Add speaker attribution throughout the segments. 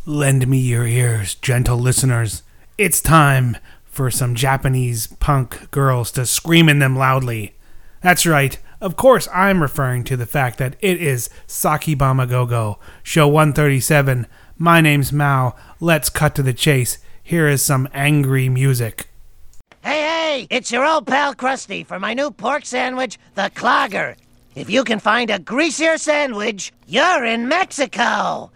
Speaker 1: Lend me your ears, gentle listeners. It's time for some Japanese punk girls to scream in them loudly. That's right. Of course, I'm referring to the fact that it is Sakibama Go-Go, show 137. My name's Mao. Let's cut to the chase. Here is some angry music.
Speaker 2: Hey, it's your old pal Krusty for my new pork sandwich, the Clogger. If you can find a greasier sandwich, you're in Mexico.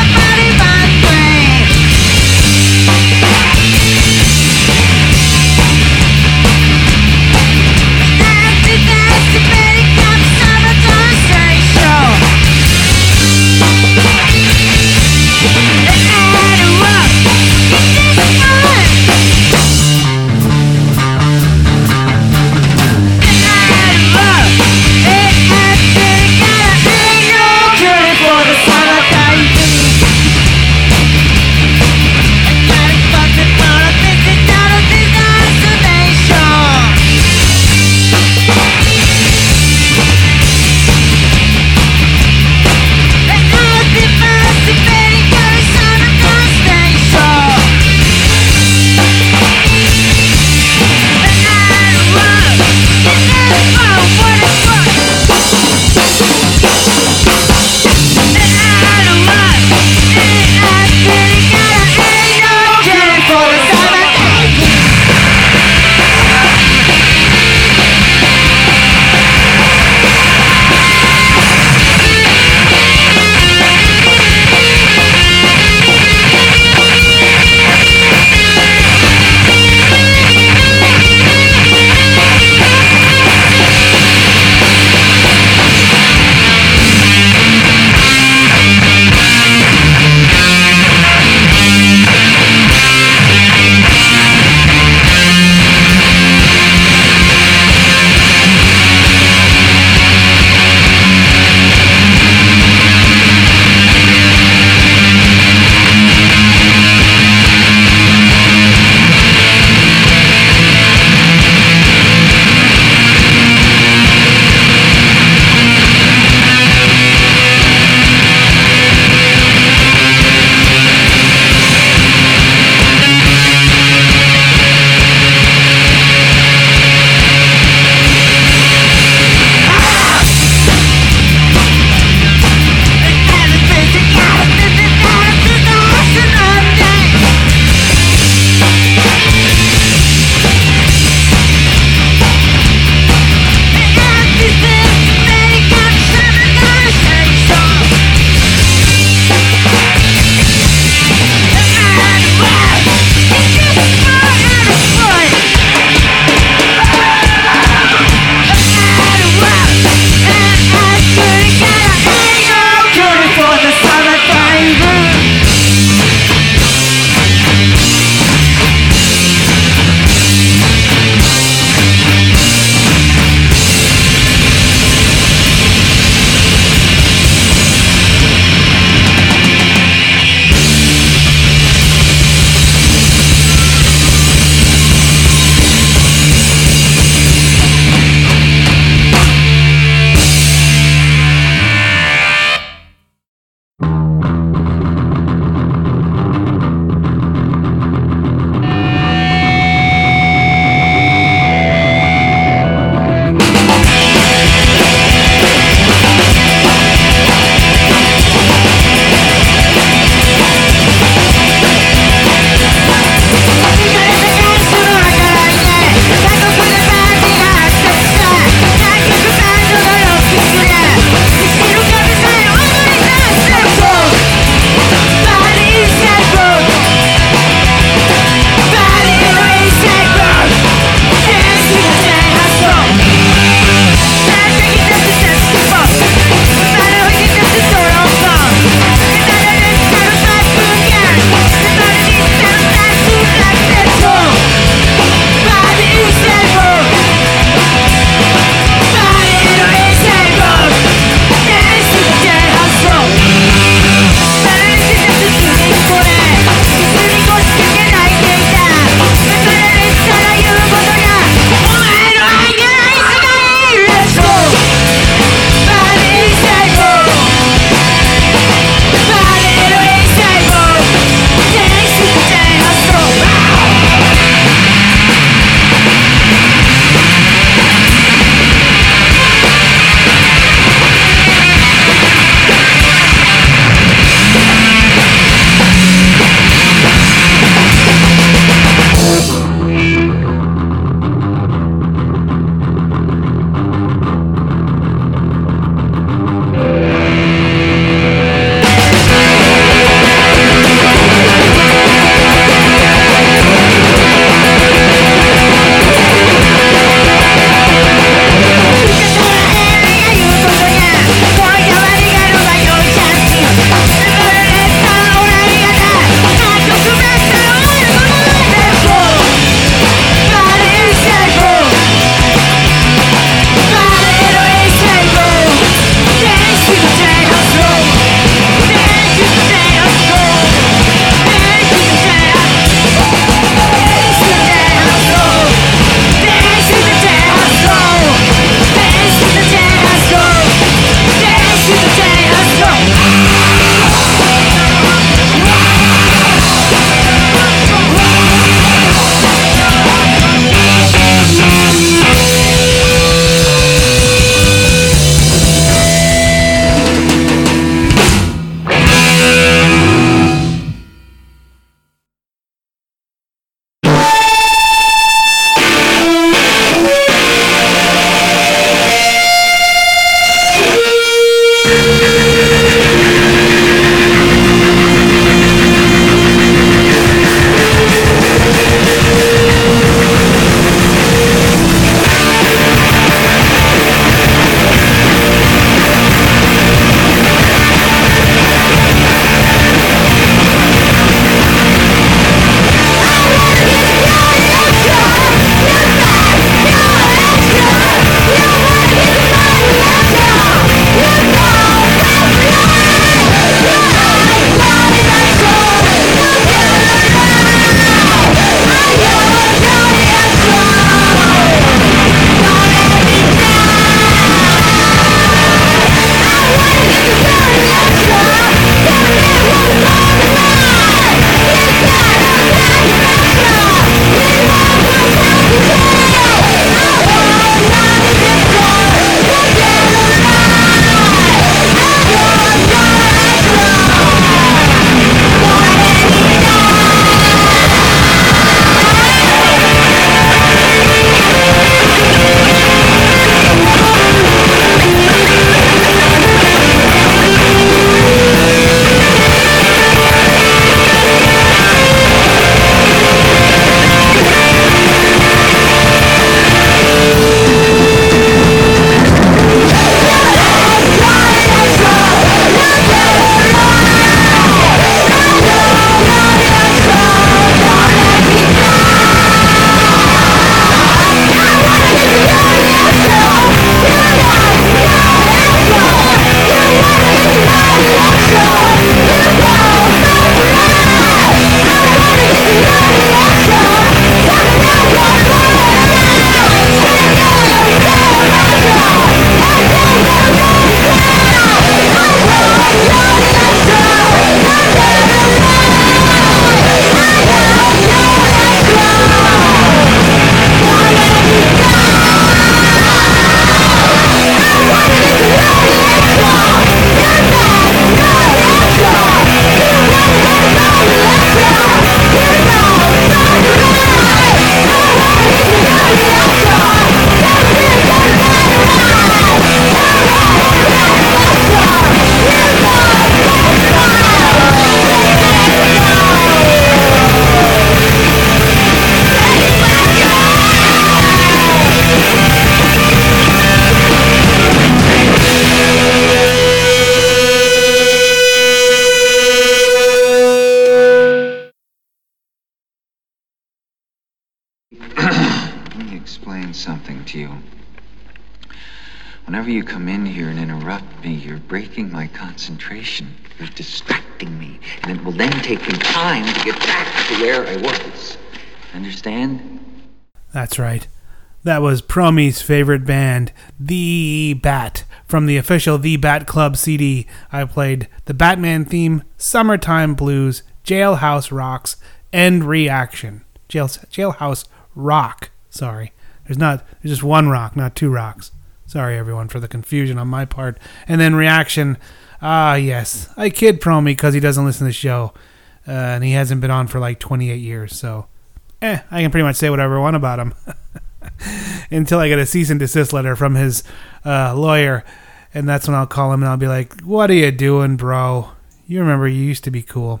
Speaker 3: Let me explain something to you. Whenever you come in here and interrupt me, you're breaking my concentration. You're distracting me. And it will then take me time to get back to where I was. Understand?
Speaker 1: That's right. That was Promi's favorite band, The Bat. From the official The Bat Club CD, I played the Batman theme, Summertime Blues, Jailhouse Rocks, and Reaction. Jailhouse Rock. Sorry. There's just one rock, not two rocks. Sorry, everyone, for the confusion on my part. And then Reaction. Yes. I kid Promi because he doesn't listen to the show. And he hasn't been on for like 28 years. So, I can pretty much say whatever I want about him. Until I get a cease and desist letter from his lawyer. And that's when I'll call him and I'll be like, what are you doing, bro? You remember you used to be cool.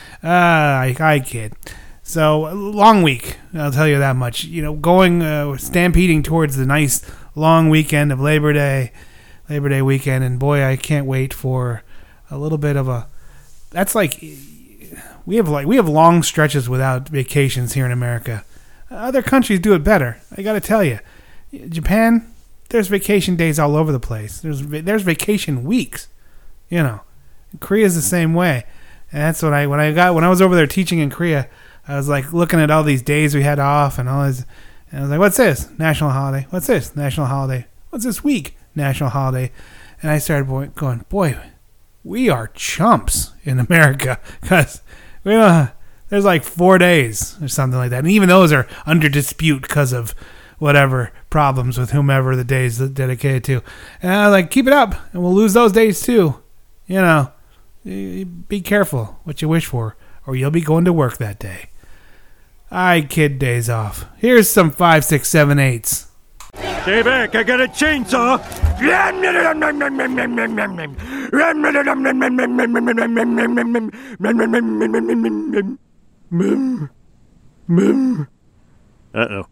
Speaker 1: I kid. So, long week, I'll tell you that much. You know, going, stampeding towards the nice long weekend of Labor Day weekend, and boy, I can't wait for a little bit of a, that's like, we have long stretches without vacations here in America. Other countries do it better, I gotta tell you. Japan, there's vacation days all over the place. There's vacation weeks, you know. Korea's the same way. And that's when I was over there teaching in Korea, I was like looking at all these days we had off and all this, and I was like, what's this? National holiday. What's this? National holiday. What's this week? National holiday. And I started going, boy, we are chumps in America because there's like 4 days or something like that. And even those are under dispute because of whatever problems with whomever the days dedicated to. And I was like, keep it up and we'll lose those days too. You know, be careful what you wish for or you'll be going to work that day. I kid days off. Here's some 5, 6, 7, 8s.
Speaker 4: Stay back, I got a chainsaw. Uh-oh.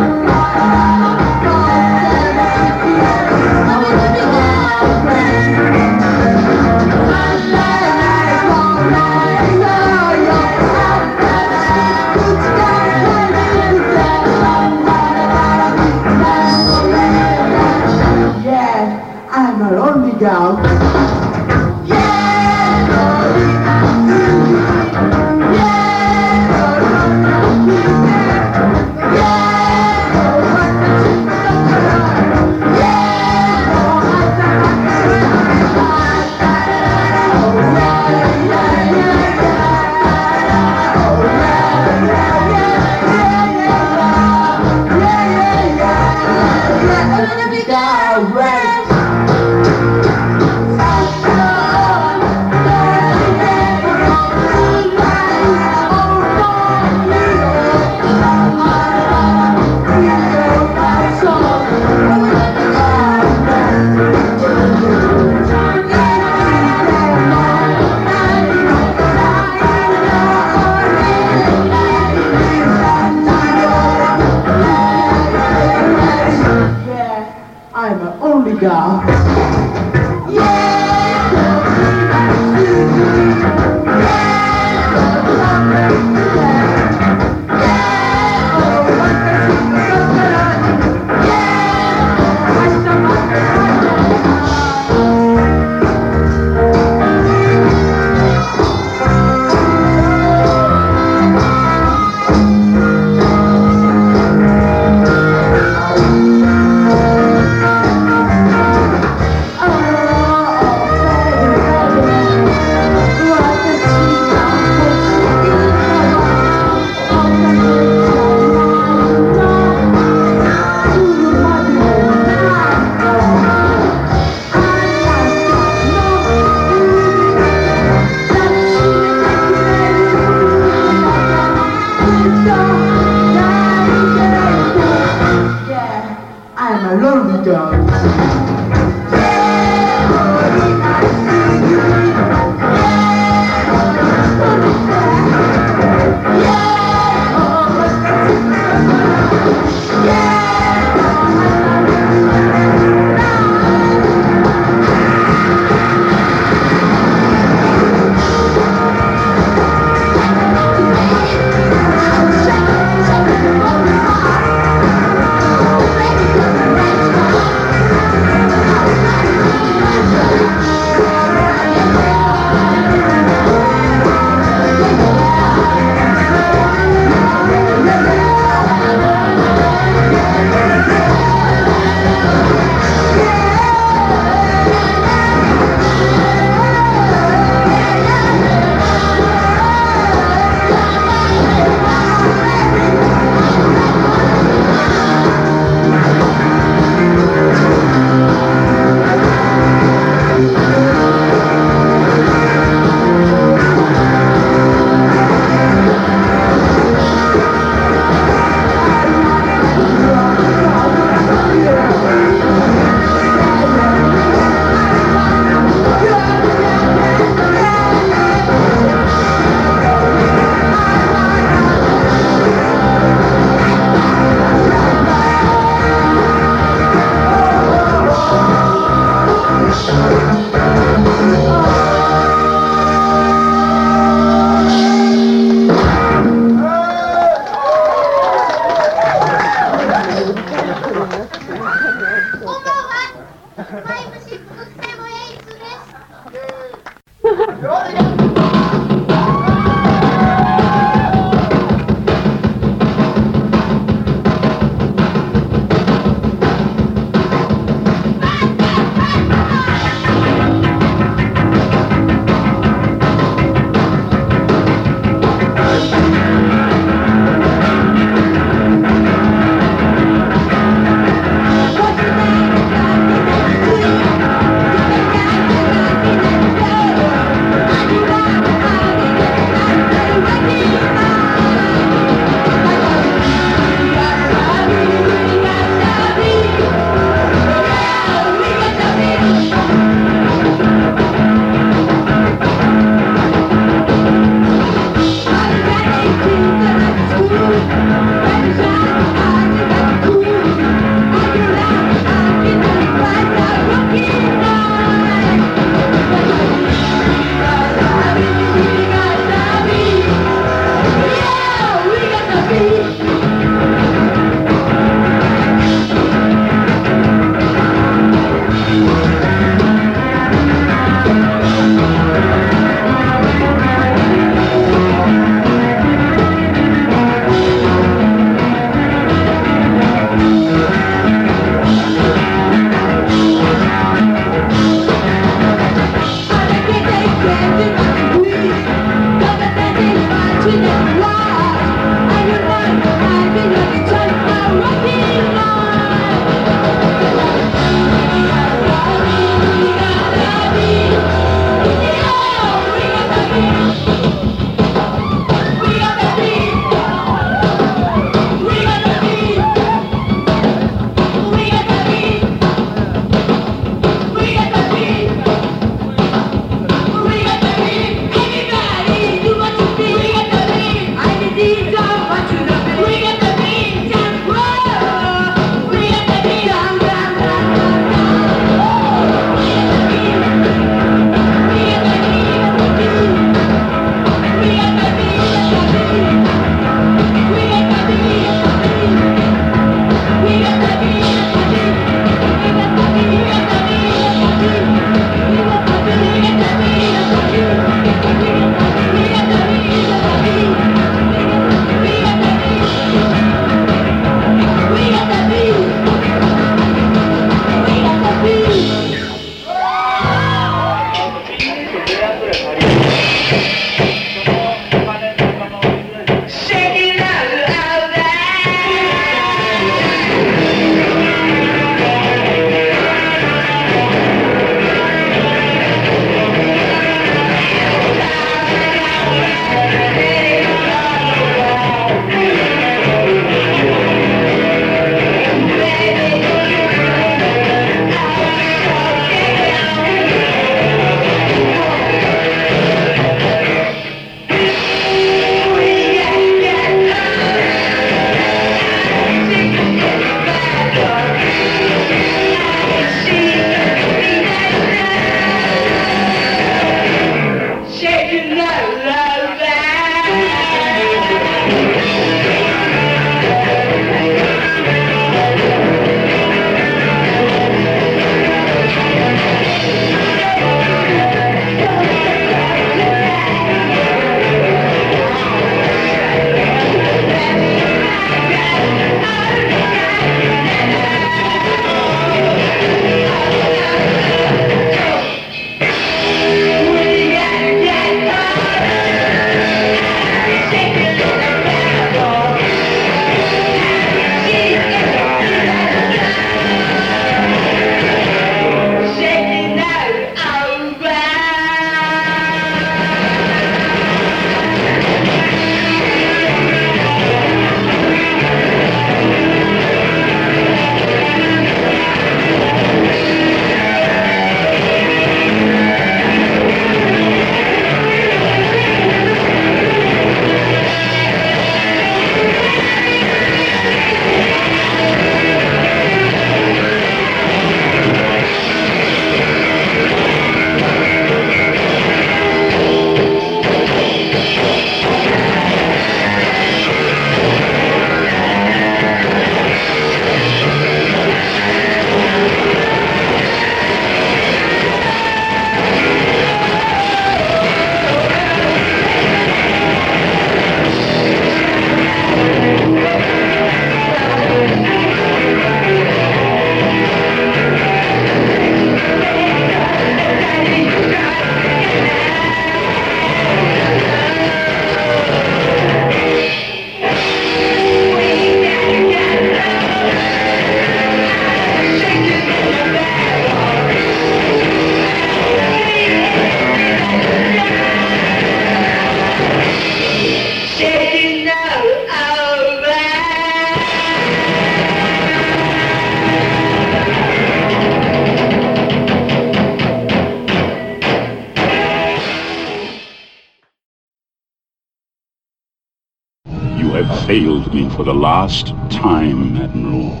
Speaker 5: have failed me for the last time, Admiral.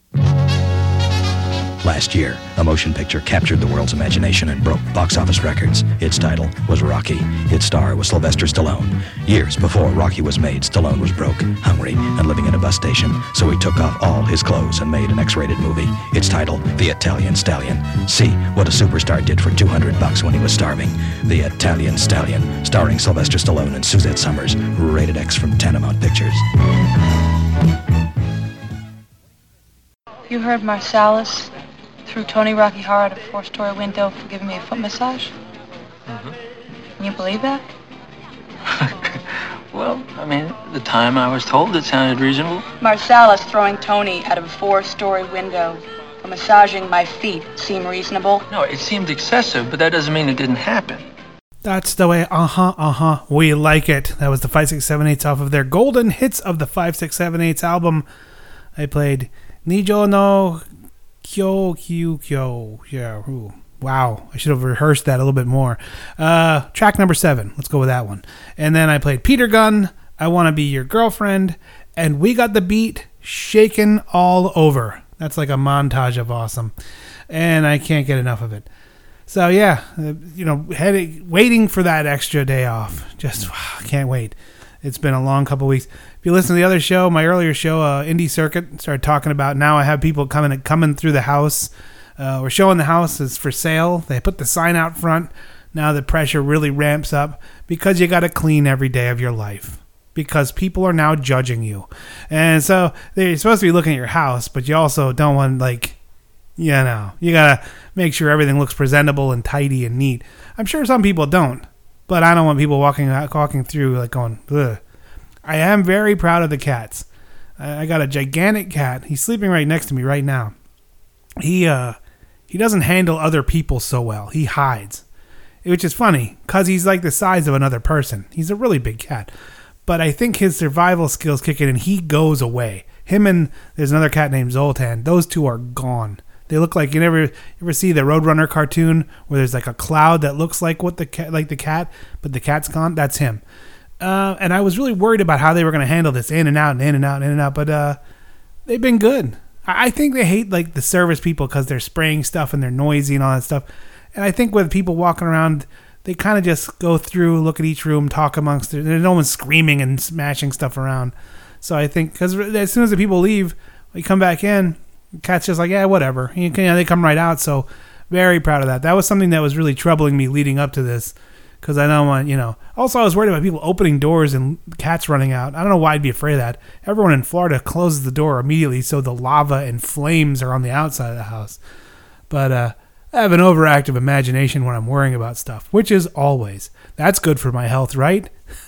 Speaker 6: Last year, a motion picture captured the world's imagination and broke box office records. Its title was Rocky. Its star was Sylvester Stallone. Years before Rocky was made, Stallone was broke, hungry, and living in a bus station, so he took off all his clothes and made an X-rated movie. Its title, The Italian Stallion. See what a superstar did for $200 when he was starving. The Italian Stallion, starring Sylvester Stallone and Suzette Summers. Rated X from Tanamount Pictures.
Speaker 7: You heard Marsalis threw Tony Rocky Horror out a 4-story window for giving me a foot massage? Can you believe that?
Speaker 8: Well, I mean, at the time I was told it sounded reasonable.
Speaker 7: Marsalis throwing Tony out of a 4-story window for massaging my feet seem reasonable?
Speaker 8: No, it seemed excessive, but that doesn't mean it didn't happen.
Speaker 1: That's the way, we like it. That was the 5-6-7-8 off of their golden hits of the 5-6-7-8 album. I played Nijo no Kyo. Yeah, ooh. Wow. I should have rehearsed that a little bit more. Track number 7. Let's go with that one. And then I played Peter Gunn, I Want to Be Your Girlfriend, and We Got the Beat, Shaken All Over. That's like a montage of awesome. And I can't get enough of it. So yeah, waiting for that extra day off. Just can't wait. It's been a long couple weeks. If you listen to the other show, my earlier show, Indie Circuit, started talking about now I have people coming through the house. We're showing the house is for sale. They put the sign out front. Now the pressure really ramps up because you got to clean every day of your life because people are now judging you. And so they're supposed to be looking at your house, but you also don't want you got to make sure everything looks presentable and tidy and neat. I'm sure some people don't, but I don't want people walking through going, ugh. I am very proud of the cats. I got a gigantic cat. He's sleeping right next to me right now. He doesn't handle other people so well. He hides, which is funny because he's like the size of another person. He's a really big cat. But I think his survival skills kick in and he goes away. Him and there's another cat named Zoltan. Those two are gone. They look like you ever see the Roadrunner cartoon where there's like a cloud that looks like the cat, but the cat's gone? That's him. And I was really worried about how they were going to handle this in and out, but they've been good. I think they hate the service people because they're spraying stuff and they're noisy and all that stuff. And I think with people walking around, they kind of just go through, look at each room, talk amongst there's no one screaming and smashing stuff around. So I think because as soon as the people leave, we come back in, the cat's just like, yeah, whatever. They come right out. So very proud of that. That was something that was really troubling me leading up to this. Because I don't want, Also, I was worried about people opening doors and cats running out. I don't know why I'd be afraid of that. Everyone in Florida closes the door immediately so the lava and flames are on the outside of the house. But I have an overactive imagination when I'm worrying about stuff, which is always. That's good for my health, right?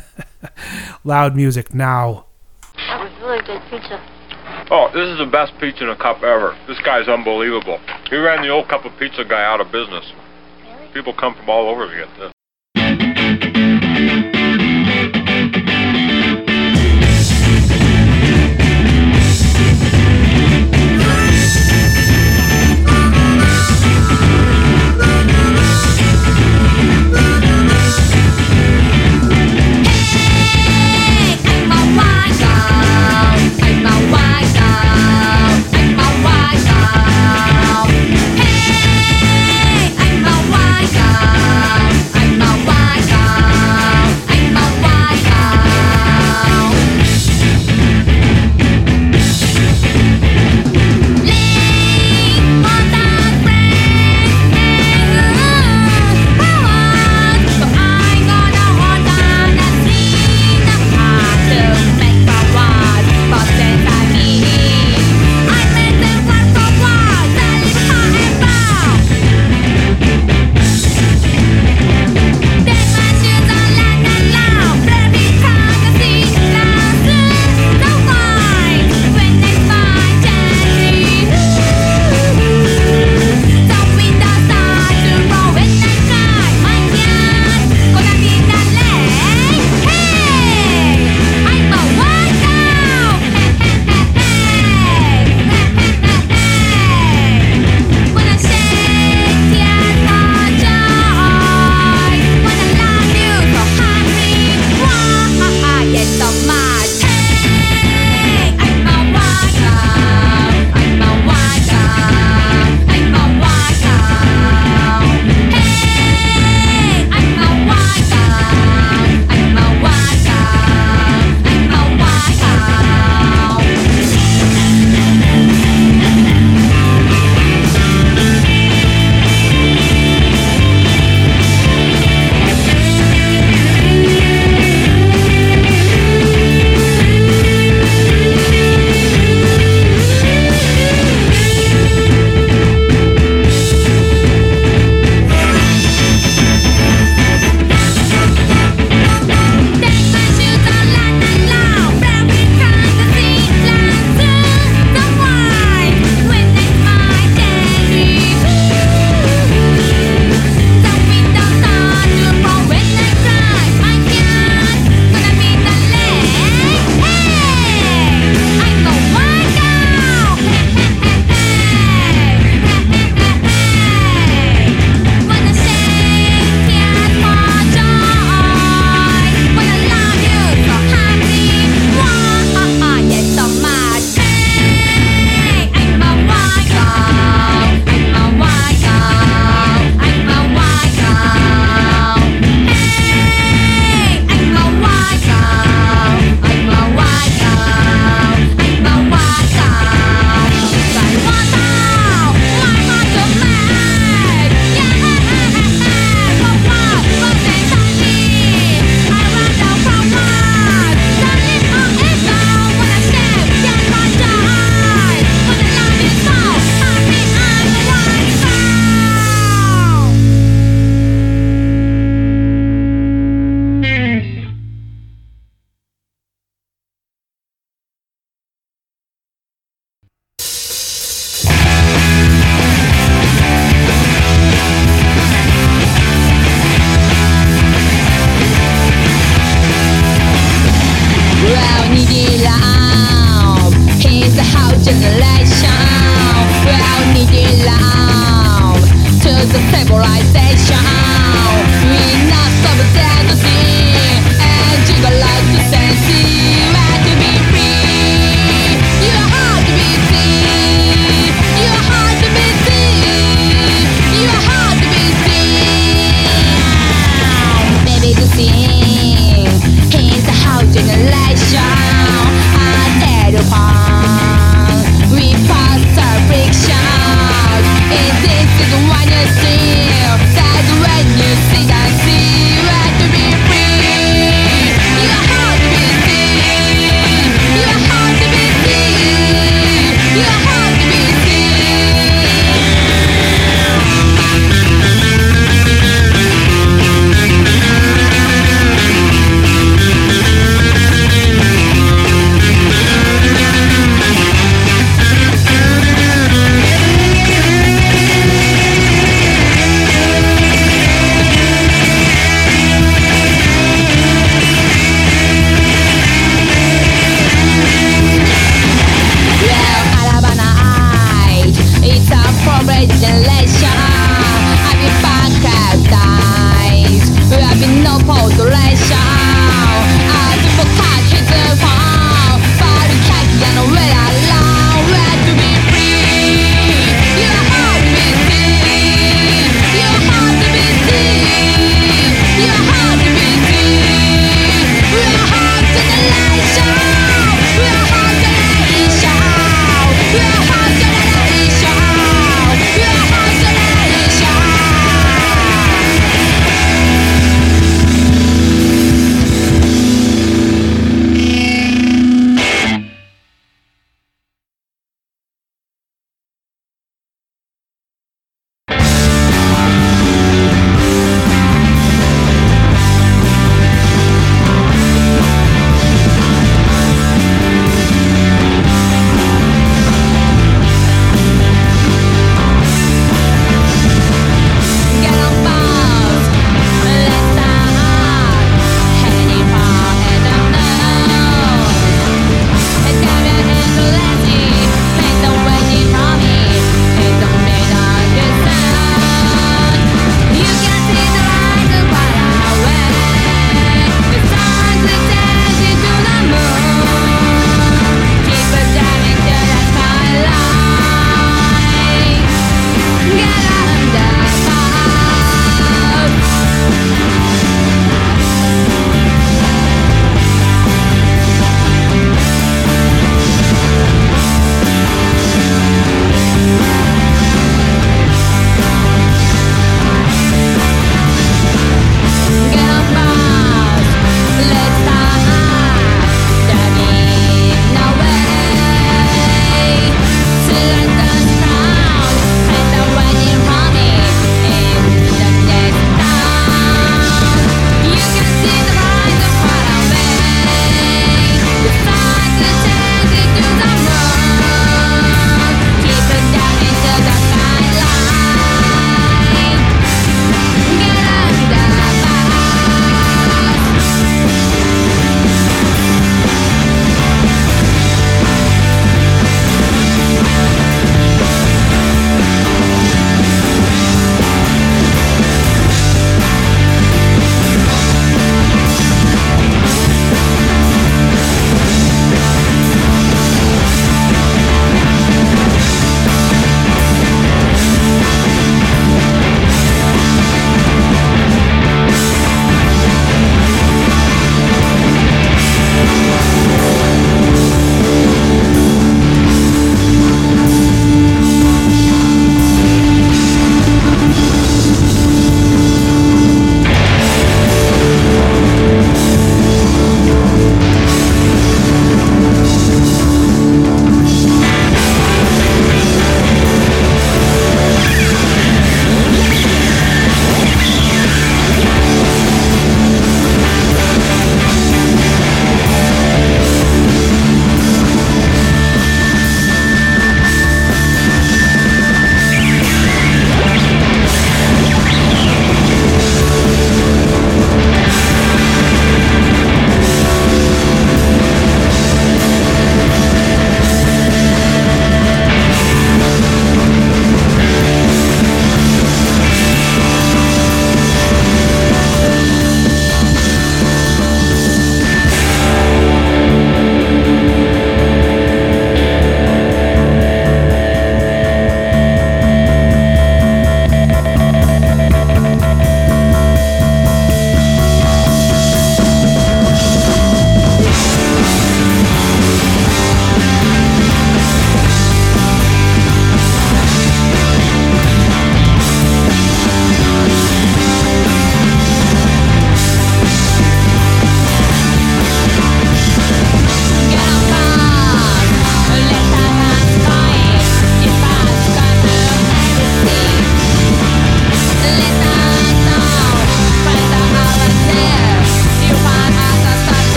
Speaker 1: Loud music now.
Speaker 9: That was really good pizza.
Speaker 10: Oh, this is the best pizza in a cup ever. This guy's unbelievable. He ran the old cup of pizza guy out of business. Really? People come from all over to get this.
Speaker 9: I'm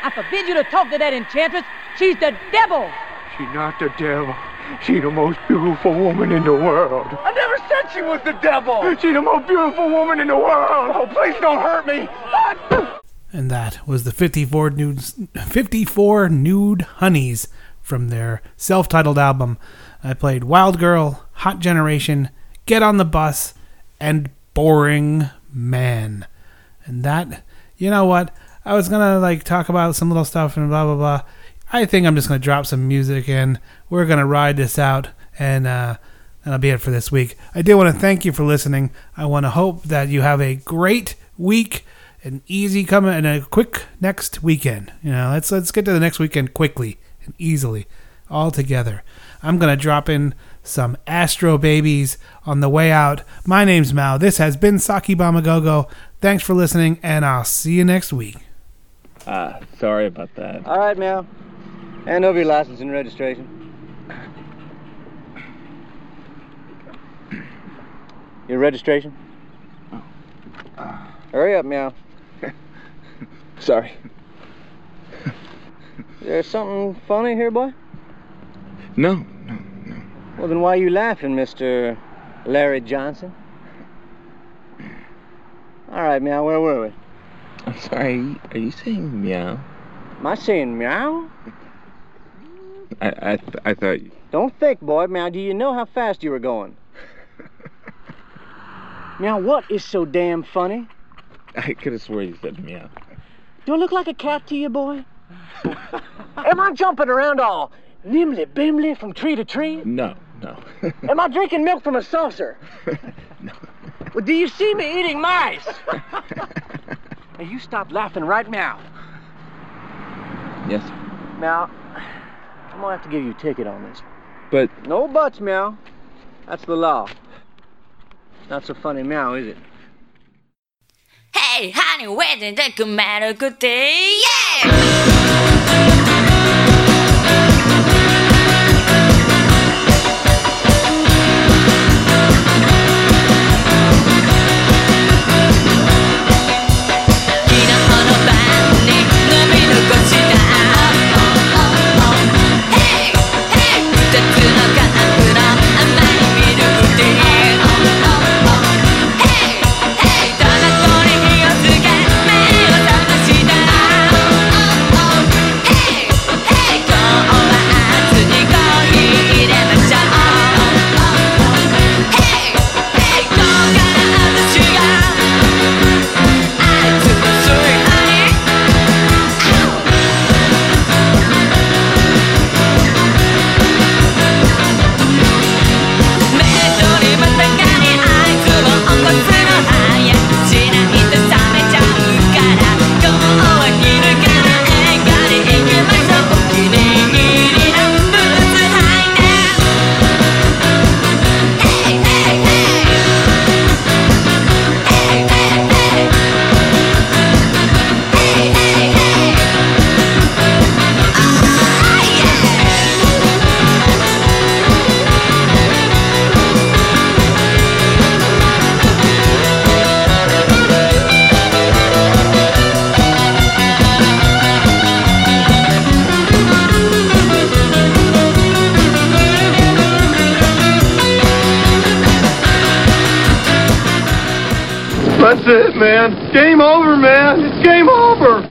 Speaker 11: I forbid you to talk to that enchantress. She's the devil.
Speaker 12: She's not the devil. She's the most beautiful woman in the world.
Speaker 13: I never said she was the devil.
Speaker 12: She's the most beautiful woman in the world.
Speaker 13: Oh, please don't hurt me.
Speaker 1: And that was the 54 Nude Honeys from their self-titled album. I played Wild Girl, Hot Generation, Get on the Bus, and Boring Man. And that, you know what? I was going to talk about some little stuff and blah, blah, blah. I think I'm just going to drop some music and we're going to ride this out, and that'll be it for this week. I do want to thank you for listening. I want to hope that you have a great week, an easy coming, and a quick next weekend. Let's get to the next weekend quickly and easily, all together. I'm going to drop in some Astro Babies on the way out. My name's Mal. This has been Saki Bamagogo. Thanks for listening, and I'll see you next week.
Speaker 14: Sorry about that.
Speaker 15: All right, Mal. Hand over your license and registration. Your registration? Hurry up, Meow.
Speaker 14: Sorry.
Speaker 15: Is there something funny here, boy?
Speaker 14: No.
Speaker 15: Well, then why are you laughing, Mr. Larry Johnson? All right, Meow, where were we?
Speaker 14: I'm sorry, are you saying meow?
Speaker 15: Am I saying meow?
Speaker 14: I thought you...
Speaker 15: Don't think, boy. Meow, do you know how fast you were going? Meow, what is so damn funny?
Speaker 14: I could have swore you said meow.
Speaker 15: Do I look like a cat to you, boy? Am I jumping around all nimbly-bimly from tree to tree?
Speaker 14: No.
Speaker 15: Am I drinking milk from a saucer?
Speaker 14: No.
Speaker 15: Well, do you see me eating mice? Now, you stop laughing right now.
Speaker 14: Yes, sir.
Speaker 15: Now, I'm gonna have to give you a ticket on this.
Speaker 14: But...
Speaker 15: No buts, Meow. That's the law. Not so funny, Meow, is it?
Speaker 16: Hey, honey, where did they come out a good day? Yeah!
Speaker 12: That's it, man. Game over, man. It's game over.